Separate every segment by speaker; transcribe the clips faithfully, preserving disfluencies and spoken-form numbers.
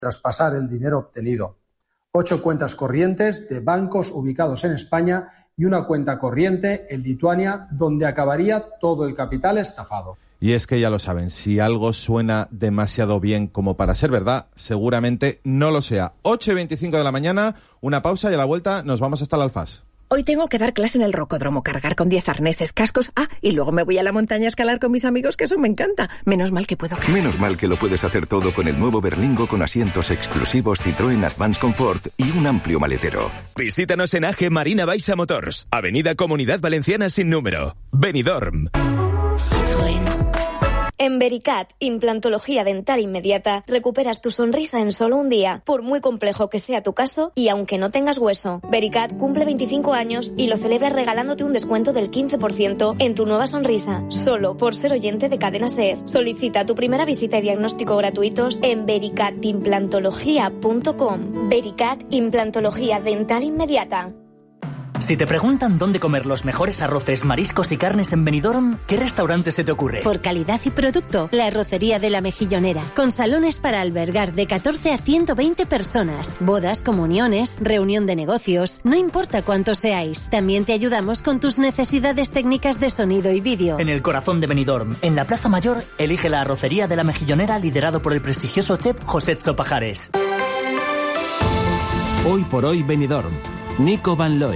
Speaker 1: traspasar el dinero obtenido. Ocho cuentas corrientes de bancos ubicados en España y una cuenta corriente en Lituania, donde acabaría todo el capital estafado.
Speaker 2: Y es que ya lo saben, si algo suena demasiado bien como para ser verdad, seguramente no lo sea. ocho y veinticinco de la mañana, una pausa y a la vuelta nos vamos hasta el Alfás.
Speaker 3: Hoy tengo que dar clase en el rocódromo, cargar con diez arneses, cascos, ah, y luego me voy a la montaña a escalar con mis amigos, que eso me encanta. Menos mal que puedo cargar.
Speaker 4: Menos mal que lo puedes hacer todo con el nuevo Berlingo con asientos exclusivos Citroën Advance Comfort y un amplio maletero.
Speaker 5: Visítanos en A G Marina Baixa Motors, Avenida Comunidad Valenciana sin número, Benidorm.
Speaker 6: Citroën. En Vericat, implantología dental inmediata, recuperas tu sonrisa en solo un día, por muy complejo que sea tu caso y aunque no tengas hueso. Vericat cumple veinticinco años y lo celebra regalándote un descuento del quince por ciento en tu nueva sonrisa, solo por ser oyente de Cadena SER. Solicita tu primera visita y diagnóstico gratuitos en vericat implantología punto com. Vericat, implantología dental inmediata.
Speaker 7: Si te preguntan dónde comer los mejores arroces, mariscos y carnes en Benidorm, ¿qué restaurante se te ocurre?
Speaker 8: Por calidad y producto, la Arrocería de la Mejillonera, con salones para albergar de catorce a ciento veinte personas, bodas, comuniones, reunión de negocios, no importa cuántos seáis. También te ayudamos con tus necesidades técnicas de sonido y vídeo.
Speaker 7: En el corazón de Benidorm, en la Plaza Mayor, elige la Arrocería de la Mejillonera, liderado por el prestigioso chef José Pajares.
Speaker 9: Hoy por hoy Benidorm, Nico Van Looy.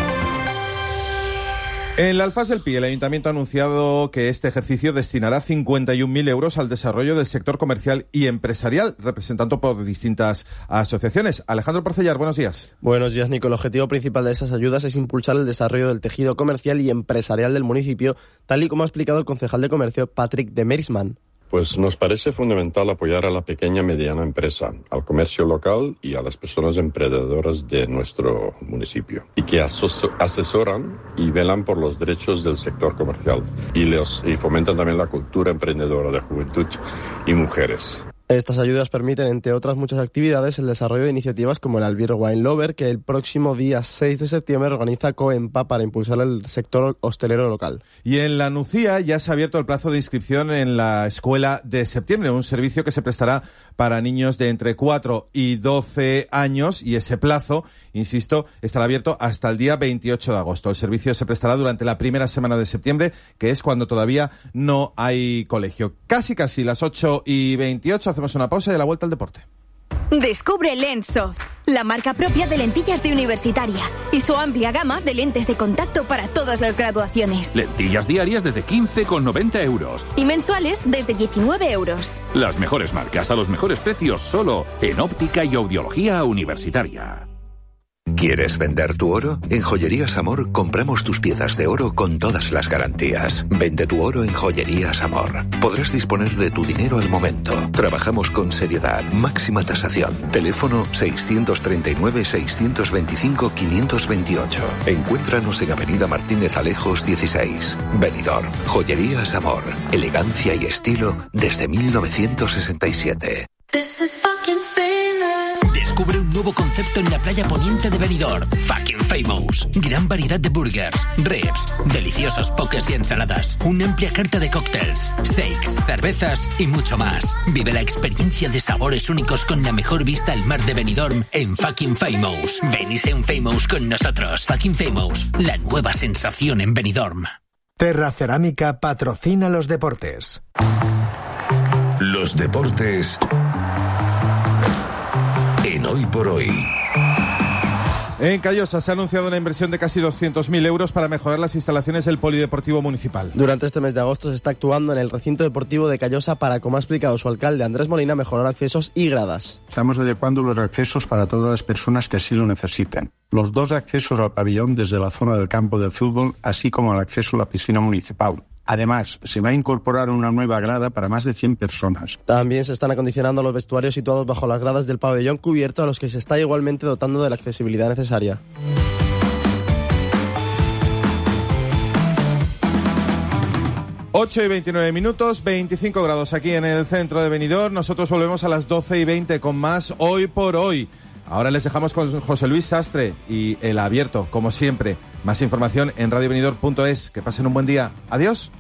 Speaker 2: En el Alfás del Pi, el Ayuntamiento ha anunciado que este ejercicio destinará cincuenta y un mil euros al desarrollo del sector comercial y empresarial, representado por distintas asociaciones. Alejandro Porcellar, buenos días.
Speaker 10: Buenos días, Nico. El objetivo principal de estas ayudas es impulsar el desarrollo del tejido comercial y empresarial del municipio, tal y como ha explicado el concejal de comercio Patrick de Merisman.
Speaker 11: Pues nos parece fundamental apoyar a la pequeña y mediana empresa, al comercio local y a las personas emprendedoras de nuestro municipio, y que aso- asesoran y velan por los derechos del sector comercial y, les, y fomentan también la cultura emprendedora de juventud y mujeres.
Speaker 10: Estas ayudas permiten, entre otras muchas actividades, el desarrollo de iniciativas como el Albir Wine Lover, que el próximo día seis de septiembre organiza COEMPA para impulsar el sector hostelero local.
Speaker 2: Y en la Nucía ya se ha abierto el plazo de inscripción en la Escuela de Septiembre, un servicio que se prestará para niños de entre cuatro y doce años, y ese plazo, insisto, estará abierto hasta el día veintiocho de agosto. El servicio se prestará durante la primera semana de septiembre, que es cuando todavía no hay colegio. Casi casi las ocho y veintiocho, hacemos una pausa y a la vuelta al deporte.
Speaker 12: Descubre Lensoft, la marca propia de lentillas de universitaria y su amplia gama de lentes de contacto para todas las graduaciones.
Speaker 13: Lentillas diarias desde quince con noventa euros.
Speaker 12: Y mensuales desde diecinueve euros.
Speaker 13: Las mejores marcas a los mejores precios solo en óptica y audiología universitaria.
Speaker 4: ¿Quieres vender tu oro? En Joyerías Amor compramos tus piezas de oro con todas las garantías. Vende tu oro en Joyerías Amor. Podrás disponer de tu dinero al momento. Trabajamos con seriedad, máxima tasación. Teléfono seiscientos treinta y nueve, seiscientos veinticinco, quinientos veintiocho. Encuéntranos en Avenida Martínez Alejos dieciséis. Benidorm. Joyerías Amor. Elegancia y estilo desde mil novecientos sesenta y siete.
Speaker 14: This is fucking famous.
Speaker 15: Descubre un nuevo concepto en la playa poniente de Benidorm. Fucking Famous. Gran variedad de burgers, ribs, deliciosos pokés y ensaladas. Una amplia carta de cócteles, shakes, cervezas y mucho más. Vive la experiencia de sabores únicos con la mejor vista al mar de Benidorm en Fucking Famous. Ven y sé un Famous con nosotros. Fucking Famous, la nueva sensación en Benidorm.
Speaker 16: Terra Cerámica patrocina los deportes.
Speaker 4: Los deportes en Hoy por Hoy.
Speaker 2: En Callosa se ha anunciado una inversión de casi doscientos mil euros para mejorar las instalaciones del Polideportivo Municipal.
Speaker 10: Durante este mes de agosto se está actuando en el recinto deportivo de Callosa para, como ha explicado su alcalde Andrés Molina, mejorar accesos y gradas.
Speaker 17: Estamos adecuando los accesos para todas las personas que así lo necesiten. Los dos accesos al pabellón desde la zona del campo de fútbol, así como el acceso a la piscina municipal. Además, se va a incorporar una nueva grada para más de cien personas.
Speaker 10: También se están acondicionando los vestuarios situados bajo las gradas del pabellón cubierto, a los que se está igualmente dotando de la accesibilidad necesaria.
Speaker 2: ocho y veintinueve minutos, veinticinco grados aquí en el centro de Benidorm. Nosotros volvemos a las doce y veinte con más Hoy por Hoy. Ahora les dejamos con José Luis Sastre y El Abierto, como siempre. Más información en radio benidorm punto es. Que pasen un buen día. Adiós.